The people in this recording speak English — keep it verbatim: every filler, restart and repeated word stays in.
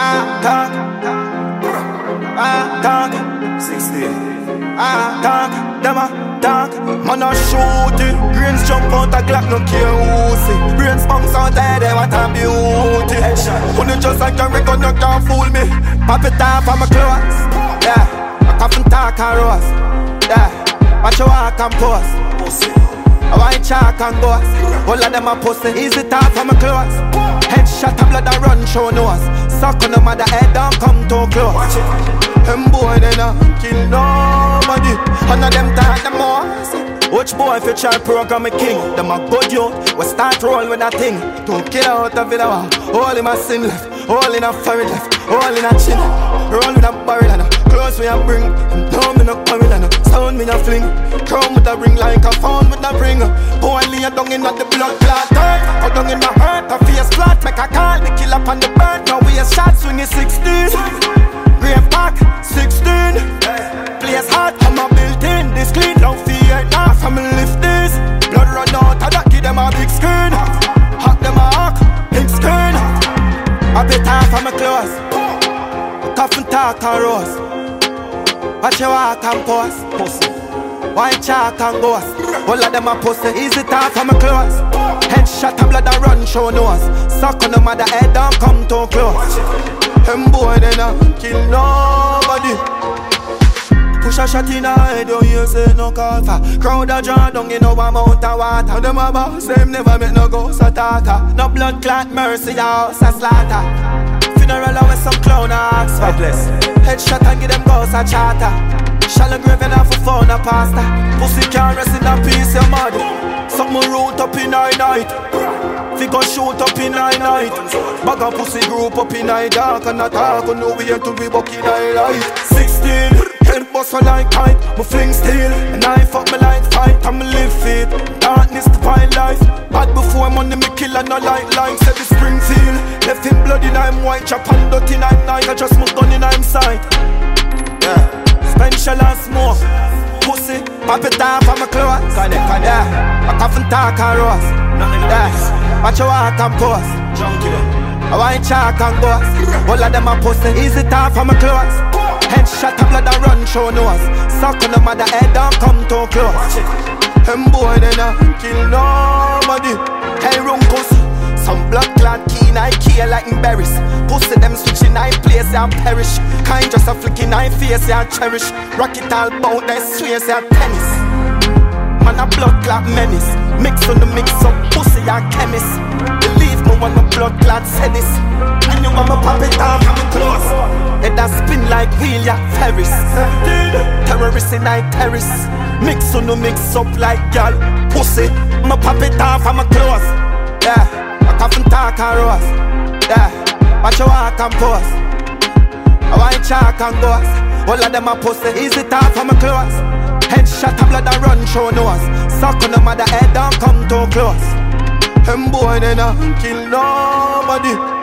Ah, talk. Ah, talk. Sixteen. Ah, talk. Them a talk. Man a shoot it. Brains jump out a Glock, no care who see. Brains bounce out there, they want a beauty. When you just like a record, you can't fool me. Pop it off on my clothes. Yeah, I come from talk and rose. Yeah, watch your walk and pose. I want chalk and ghost. All of them a pussy. Easy talk from my clothes. Headshot and blood a run show nose. Suck on the mother head, don't come too close. Them boy they not kill nobody. None of them talk them more. Watch boy if you try program a king. Them a good you. We start roll with that thing. Don't kill out of it. All in my sin left. All in a forehead left. All in a chin. Roll with a barrel and a close me a bring. Down me no quarrel and a sound me no fling. Crown with a ring like a phone with a ring. Boy lay down in the blood clot. Go down in my hurt. A face flat. Make a call. Me kill up on the bird. Now we a shot swinging sixteen. Grave pack sixteen. Place hard. I'm a built in. This clean. Don't fear. Now from lift this. Blood run out. I don't give them a big screen. Hawk them a hawk. Big screen. I bit off on my clothes. Tough and talk and rose. Watch your walk and pose. Pussy. White chalk and ghost. All of them a pussy. Easy talk from my clothes. Headshot and blood a run show nose. Suck on the mother head, don't come too close. Them boy they not kill nobody. Push a shot in the head, don't you say no call for. Crowd a draw down in no amount of water. Them a boss, them never make no ghost attacker. No blood clot mercy, house a slaughter. Funeral with some clown ask for. Headshot and give them ghosts a charter. Shallow grave and half a phone a pasta. Pussy can't rest in a piece of mud. Something root up in our night. Figure shoot up in our night. Bag a pussy group up in our dark. And a talk on no way to be buck in our light. Sixteen, head bust a like kite. Me fling steel, and I fuck me like fight. And me live fit, darkness to find life. Bad before money me kill and no light line. Said the Springfield, left him blood in I'm white. Chop and dirty in I'm night. I just moved gun in I'm sight. Yeah, spend shell and smoke. Pussy, pop it off on my clothes. Yeah, I come from talk and rose. Yeah, watch your walk and pose. I want chalk and ghost. All of them a pussy. Easy talk on my clothes. Headshot and blood a run show nose. Suck on the mother head, don't come too close. Them boy they not kill nobody. Hey runcus, some blood clot keen I kill like in berries. Pussy them switching I place and perish. Kind just a flicking I face and cherish. Rock it all bout they swears and tennis. Man a blood clot menace. Mix on the mix up pussy and chemist. Believe me when my blood clot said this. And you want me pop it off I'm close. Head a spin like wheel ya Ferris. Terrorist in I terrace. Mix on the mix up like y'all pussy. Me pop it off I'm close. Yeah, I come from talk and rose. Yeah, watch your walk and pose. I want chalk and ghost. All of them a pussy. Easy talk from my clothes. Headshot and blood a run show nose. Suck on the mother head, don't come too close. Them boy they not kill nobody.